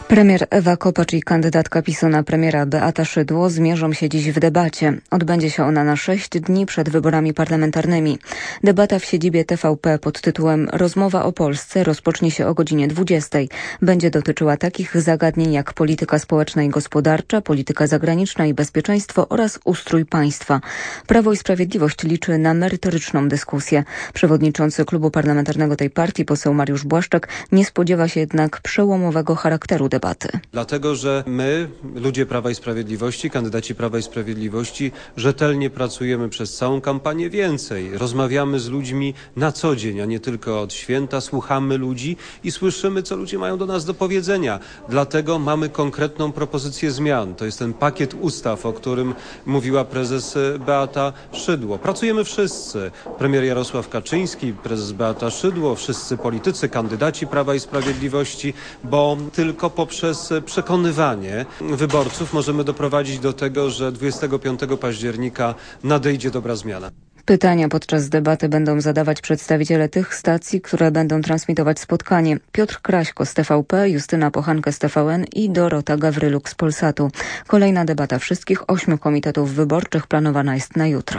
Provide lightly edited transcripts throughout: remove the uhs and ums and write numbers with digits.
Premier Ewa Kopacz i kandydatka PiS-u na premiera Beata Szydło zmierzą się dziś w debacie. Odbędzie się ona na 6 dni przed wyborami parlamentarnymi. Debata w siedzibie TVP pod tytułem Rozmowa o Polsce rozpocznie się o godzinie 20. Będzie dotyczyła takich zagadnień jak polityka społeczna i gospodarcza, polityka zagraniczna i bezpieczeństwo oraz ustrój państwa. Prawo i Sprawiedliwość liczy na merytoryczną dyskusję. Przewodniczący klubu parlamentarnego tej partii, poseł Mariusz Błaszczak, nie spodziewa się jednak przełomowego charakteru debaty. Dlatego, że my, ludzie Prawa i Sprawiedliwości, kandydaci Prawa i Sprawiedliwości, rzetelnie pracujemy przez całą kampanię, więcej. Rozmawiamy z ludźmi na co dzień, a nie tylko od święta. Słuchamy ludzi i słyszymy, co ludzie mają do nas do powiedzenia. Dlatego mamy konkretną propozycję zmian. To jest ten pakiet ustaw, o którym mówiła prezes Beata Szydło. Pracujemy wszyscy. Premier Jarosław Kaczyński, prezes Beata Szydło, wszyscy politycy, kandydaci Prawa i Sprawiedliwości, bo tylko poprzez przekonywanie wyborców możemy doprowadzić do tego, że 25 października nadejdzie dobra zmiana. Pytania podczas debaty będą zadawać przedstawiciele tych stacji, które będą transmitować spotkanie. Piotr Kraśko z TVP, Justyna Pochankę z TVN i Dorota Gawryluk z Polsatu. Kolejna debata wszystkich 8 komitetów wyborczych planowana jest na jutro.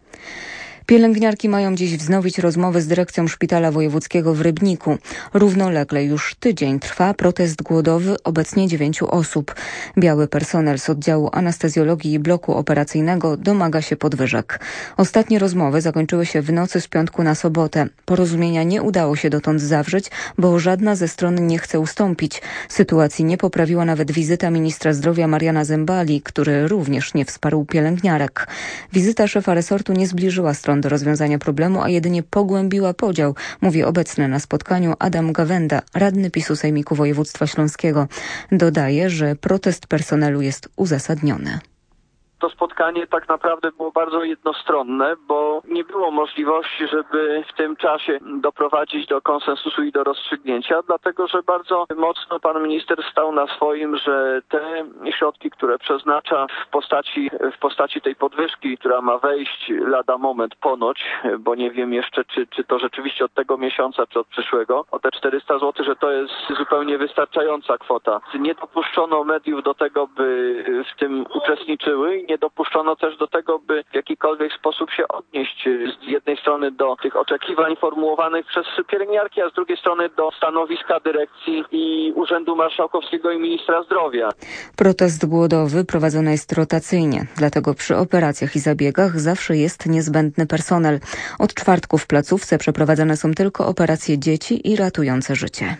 Pielęgniarki mają dziś wznowić rozmowy z dyrekcją Szpitala Wojewódzkiego w Rybniku. Równolegle już tydzień trwa protest głodowy obecnie 9 osób. Biały personel z oddziału anestezjologii i bloku operacyjnego domaga się podwyżek. Ostatnie rozmowy zakończyły się w nocy z piątku na sobotę. Porozumienia nie udało się dotąd zawrzeć, bo żadna ze stron nie chce ustąpić. Sytuacji nie poprawiła nawet wizyta ministra zdrowia Mariana Zembali, który również nie wsparł pielęgniarek. Wizyta szefa resortu nie zbliżyła stron do rozwiązania problemu, a jedynie pogłębiła podział, mówi obecny na spotkaniu Adam Gawenda, radny PiS-u Sejmiku Województwa Śląskiego. Dodaje, że protest personelu jest uzasadniony. To spotkanie tak naprawdę było bardzo jednostronne, bo nie było możliwości, żeby w tym czasie doprowadzić do konsensusu i do rozstrzygnięcia, dlatego że bardzo mocno pan minister stał na swoim, że te środki, które przeznacza w postaci tej podwyżki, która ma wejść lada moment ponoć, bo nie wiem jeszcze, czy to rzeczywiście od tego miesiąca, czy od przyszłego, o te 400 zł, że to jest zupełnie wystarczająca kwota. Nie dopuszczono mediów do tego, by w tym uczestniczyły. Nie dopuszczono też do tego, by w jakikolwiek sposób się odnieść z jednej strony do tych oczekiwań formułowanych przez pielęgniarki, a z drugiej strony do stanowiska dyrekcji i Urzędu Marszałkowskiego i Ministra Zdrowia. Protest głodowy prowadzony jest rotacyjnie, dlatego przy operacjach i zabiegach zawsze jest niezbędny personel. Od czwartku w placówce przeprowadzane są tylko operacje dzieci i ratujące życie.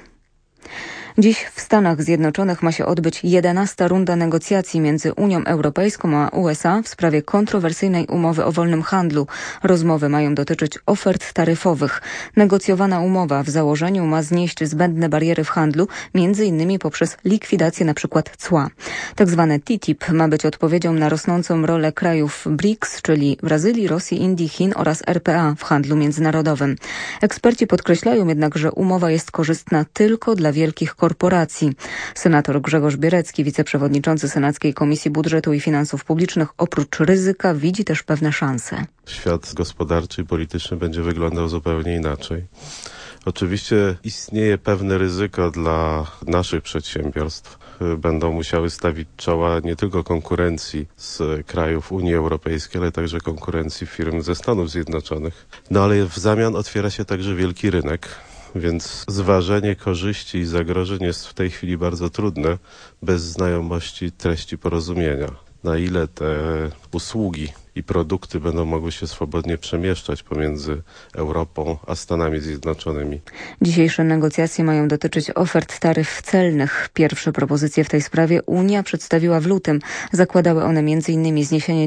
Dziś w Stanach Zjednoczonych ma się odbyć 11. runda negocjacji między Unią Europejską a USA w sprawie kontrowersyjnej umowy o wolnym handlu. Rozmowy mają dotyczyć ofert taryfowych. Negocjowana umowa w założeniu ma znieść zbędne bariery w handlu, m.in. poprzez likwidację np. cła. Tak zwane TTIP ma być odpowiedzią na rosnącą rolę krajów BRICS, czyli Brazylii, Rosji, Indii, Chin oraz RPA w handlu międzynarodowym. Eksperci podkreślają jednak, że umowa jest korzystna tylko dla wielkich korporacji. Senator Grzegorz Bierecki, wiceprzewodniczący Senackiej Komisji Budżetu i Finansów Publicznych, oprócz ryzyka widzi też pewne szanse. Świat gospodarczy i polityczny będzie wyglądał zupełnie inaczej. Oczywiście istnieje pewne ryzyko dla naszych przedsiębiorstw. Będą musiały stawić czoła nie tylko konkurencji z krajów Unii Europejskiej, ale także konkurencji firm ze Stanów Zjednoczonych. No ale w zamian otwiera się także wielki rynek. Więc zważenie korzyści i zagrożeń jest w tej chwili bardzo trudne bez znajomości treści porozumienia. Na ile te usługi i produkty będą mogły się swobodnie przemieszczać pomiędzy Europą a Stanami Zjednoczonymi. Dzisiejsze negocjacje mają dotyczyć ofert taryf celnych. Pierwsze propozycje w tej sprawie Unia przedstawiła w lutym. Zakładały one m.in. zniesienie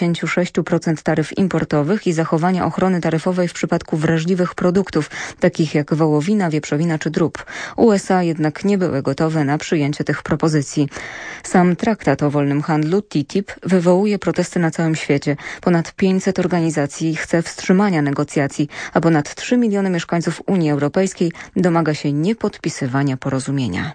96% taryf importowych i zachowanie ochrony taryfowej w przypadku wrażliwych produktów, takich jak wołowina, wieprzowina czy drób. USA jednak nie były gotowe na przyjęcie tych propozycji. Sam traktat o wolnym handlu TTIP wywołuje protesty na całym świecie. Ponad 500 organizacji chce wstrzymania negocjacji, a ponad 3 miliony mieszkańców Unii Europejskiej domaga się niepodpisywania porozumienia.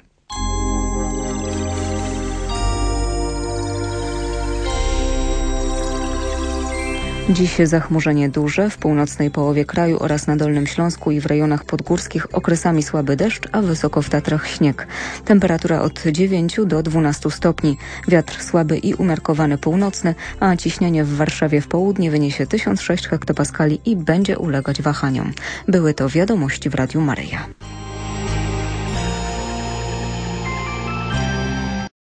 Dziś zachmurzenie duże w północnej połowie kraju oraz na Dolnym Śląsku i w rejonach podgórskich okresami słaby deszcz, a wysoko w Tatrach śnieg. Temperatura od 9 do 12 stopni. Wiatr słaby i umiarkowany północny, a ciśnienie w Warszawie w południe wyniesie 1006 hektopaskali i będzie ulegać wahaniom. Były to wiadomości w Radiu Maryja.